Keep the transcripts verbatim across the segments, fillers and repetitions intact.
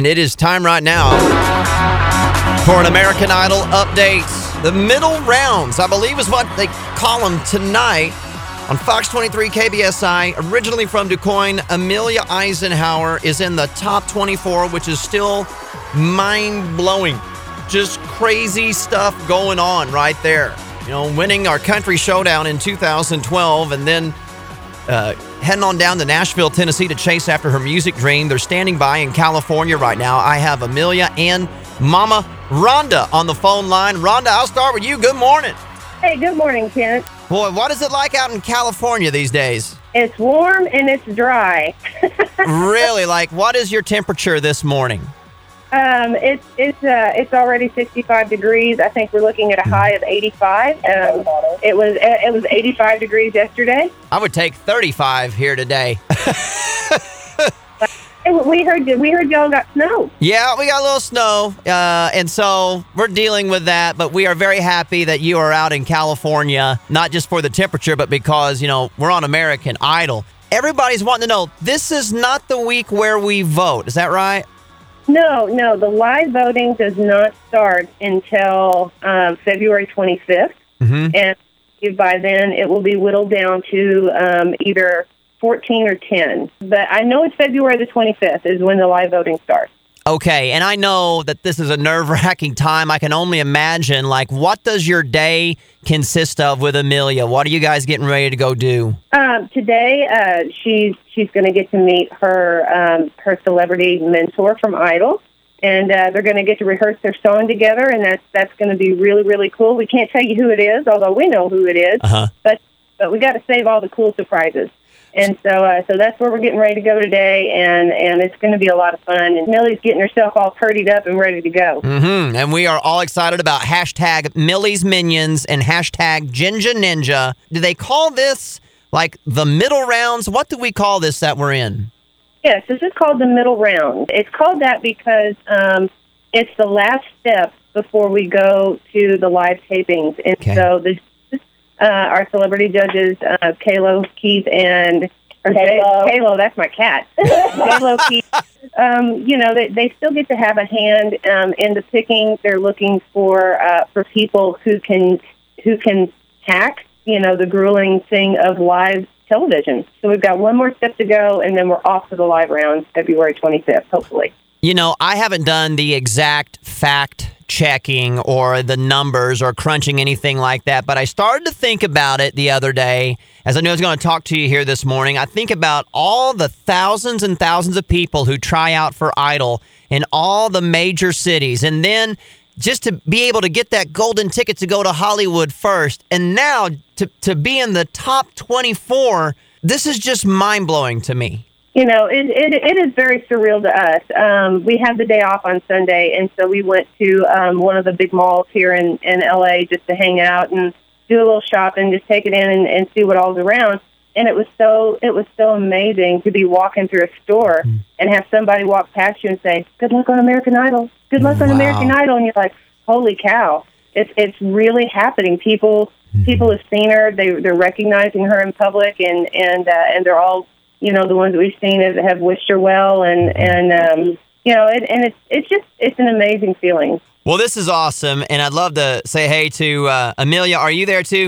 And it is time right now for an American Idol update. The middle rounds, I believe, is what they call them tonight on Fox twenty-three K B S I. Originally from DuQuoin, Amelia Eisenhower is in the top twenty-four, which is still mind-blowing. Just crazy stuff going on right there. You know, winning our country showdown in two thousand twelve and then uh, heading on down to Nashville, Tennessee to chase after her music dream. They're standing by in California right now. I have Amelia and Mama Rhonda on the phone line. Rhonda, I'll start with you. Good morning. Hey, good morning, Kent. Boy, what is it like out in California these days? It's warm and it's dry. Really? Like, what is your temperature this morning? Um, it's it's uh, it's already sixty-five degrees. I think we're looking at a high of eighty-five. Um, it was it was eighty-five degrees yesterday. I would take thirty-five here today. We heard we heard y'all got snow. Yeah, we got a little snow, uh, and so we're dealing with that. But we are very happy that you are out in California, not just for the temperature, but because, you know, we're on American Idol. Everybody's wanting to know, this is not the week where we vote. Is that right? No, no. The live voting does not start until um, February twenty-fifth, Mm-hmm. and by then it will be whittled down to um, either fourteen or ten. But I know it's February the twenty-fifth is when the live voting starts. Okay, and I know that this is a nerve-wracking time. I can only imagine, like, what does your day consist of with Amelia? What are you guys getting ready to go do? Um, today, uh, she's she's going to get to meet her um, her celebrity mentor from Idol, and uh, they're going to get to rehearse their song together, and that's that's going to be really, really cool. We can't tell you who it is, although we know who it is, Uh-huh. but but we got to save all the cool surprises. And so uh, so that's where we're getting ready to go today, and, and it's going to be a lot of fun. And Millie's getting herself all purdied up and ready to go. Mm-hmm. And we are all excited about hashtag Millie's Minions and hashtag Ginger Ninja. Do they call this, like, the middle rounds? What do we call this that we're in? Yes, this is called the middle round. It's called that because um, it's the last step before we go to the live tapings. And Okay. so the uh, our celebrity judges, uh, Kalo, Keith, and or Kalo. Kalo, that's my cat. Kalo, Keith. Um, you know, they, they still get to have a hand um, in the picking. They're looking for uh, for people who can who can hack, you know, the grueling thing of live television. So we've got one more step to go, and then we're off to the live round February twenty-fifth, hopefully. You know, I haven't done the exact fact checking or the numbers or crunching anything like that, but I started to think about it the other day. As I knew I was going to talk to you here this morning, I think about all the thousands and thousands of people who try out for Idol in all the major cities, and then just to be able to get that golden ticket to go to Hollywood first, and now to, to be in the top twenty-four, this is just mind-blowing to me. You know, it, it it is very surreal to us. Um, we have the day off on Sunday, and so we went to um, one of the big malls here in, in L A just to hang out and do a little shopping, just take it in and, and see what all's around. And it was so it was so amazing to be walking through a store mm. and have somebody walk past you and say, "Good luck on American Idol. Good luck on Wow. American Idol." And you're like, "Holy cow! It's it's really happening." People mm. people have seen her. They they're recognizing her in public, and and uh, and they're all, you know, the ones that we've seen have, have wished her well, and and um, you know, it, and it's it's just it's an amazing feeling. Well, this is awesome, and I'd love to say hey to uh, Amelia. Are you there too?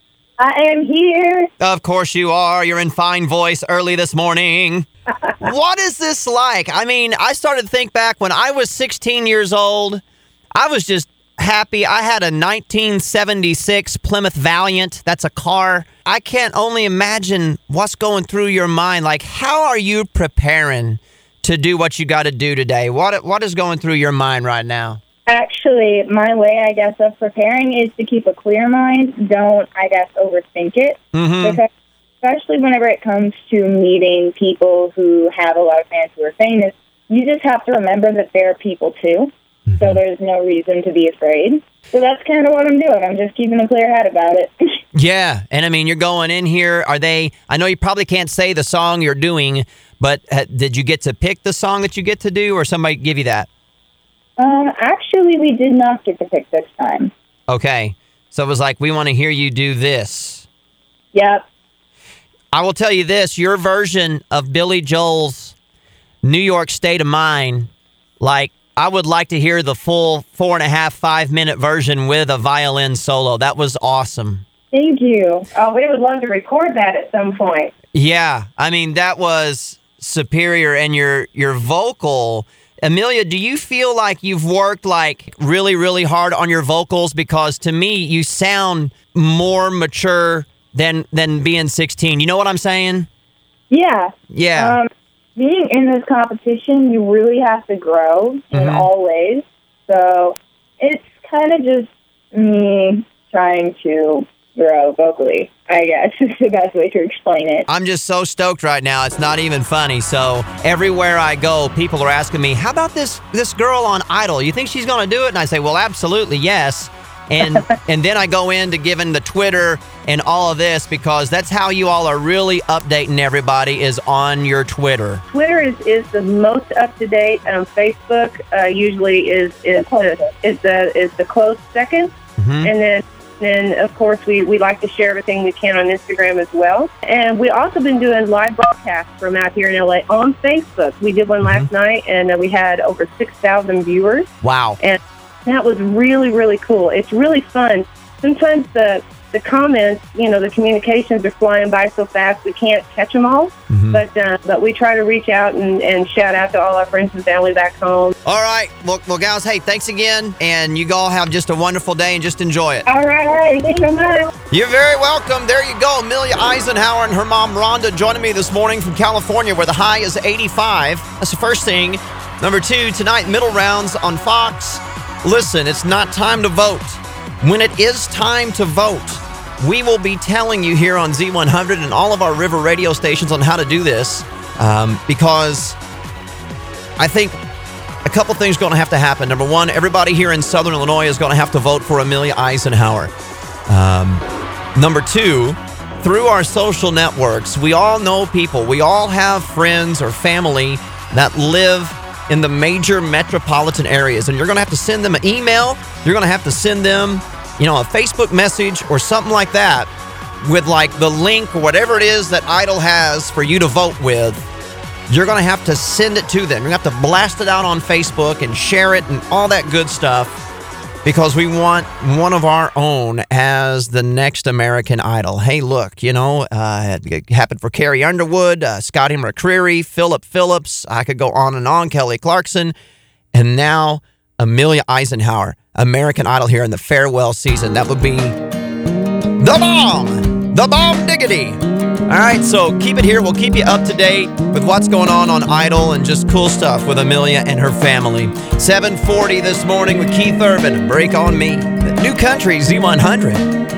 I am here. Of course you are. You're in fine voice early this morning. What is this like? I mean, I started to think back when I was sixteen years old. I was just happy. I had a nineteen seventy-six Plymouth Valiant. That's a car. I can't only imagine what's going through your mind. Like, how are you preparing to do what you got to do today? What What is going through your mind right now? Actually, my way, I guess, of preparing is to keep a clear mind. Don't, I guess, overthink it. Mm-hmm. Because especially whenever it comes to meeting people who have a lot of fans who are famous, you just have to remember that they're people too. Mm-hmm. So there's no reason to be afraid. So that's kind of what I'm doing. I'm just keeping a clear head about it. Yeah, and I mean, you're going in here. Are they? I know you probably can't say the song you're doing, but uh, did you get to pick the song that you get to do, or somebody give you that? Um, actually, we did not get to pick this time. Okay, so it was like, we want to hear you do this. Yep. I will tell you this: your version of Billy Joel's "New York State of Mind" Like, I would like to hear the full four and a half, five minute version with a violin solo. That was awesome. Thank you. Oh, we would love to record that at some point. Yeah, I mean, that was superior. And your your vocal, Amelia, do you feel like you've worked like really, really hard on your vocals? Because to me, you sound more mature than than being sixteen. You know what I'm saying? Yeah. Yeah. Um, being in this competition, you really have to grow in Mhm. all ways. So it's kind of just me trying to grow vocally, I guess, is the best way to explain it. I'm just so stoked right now. It's not even funny. So everywhere I go, people are asking me, how about this this girl on Idol? You think she's going to do it? And I say, well, absolutely, yes. And and then I go into giving the Twitter and all of this because that's how you all are really updating everybody is on your Twitter. Twitter is, is the most up to date. Um, Facebook uh, usually is is the, is the is the close second, Mhm. and then then of course we, we like to share everything we can on Instagram as well. And we also been doing live broadcasts from out here in L A on Facebook. We did one last night, and uh, we had over six thousand viewers. Wow. And that was really, really cool. It's really fun. Sometimes the the comments, you know, the communications are flying by so fast we can't catch them all. Mhm. But uh, but we try to reach out and, and shout out to all our friends and family back home. All right. Well, well, gals, hey, thanks again. And you all have just a wonderful day and just enjoy it. All right, all right. Thank you so much. You're very welcome. There you go. Amelia Eisenhower and her mom, Rhonda, joining me this morning from California, where the high is eighty-five. That's the first thing. Number two, tonight, middle rounds on Fox. Listen, it's not time to vote. When it is time to vote, we will be telling you here on Z one hundred and all of our River radio stations on how to do this um, because I think a couple things are going to have to happen. Number one, everybody here in Southern Illinois is going to have to vote for Amelia Eisenhower. Um, number two, through our social networks, we all know people. We all have friends or family that live in the major metropolitan areas, and you're going to have to send them an email. You're going to have to send them, you know, a Facebook message or something like that with like the link or whatever it is that Idol has for you to vote with. You're going to have to send it to them. You're going to have to blast it out on Facebook and share it and all that good stuff because we want one of our own as the next American Idol. Hey, look, you know, uh, it happened for Carrie Underwood, uh, Scotty McCreery, Philip Phillips. I could go on and on, Kelly Clarkson. And now Amelia Eisenhower, American Idol here in the farewell season. That would be the bomb, the bomb diggity. All right, so keep it here. We'll keep you up to date with what's going on on Idol and just cool stuff with Amelia and her family. seven forty this morning with Keith Urban. Break on Me. The New Country Z one hundred.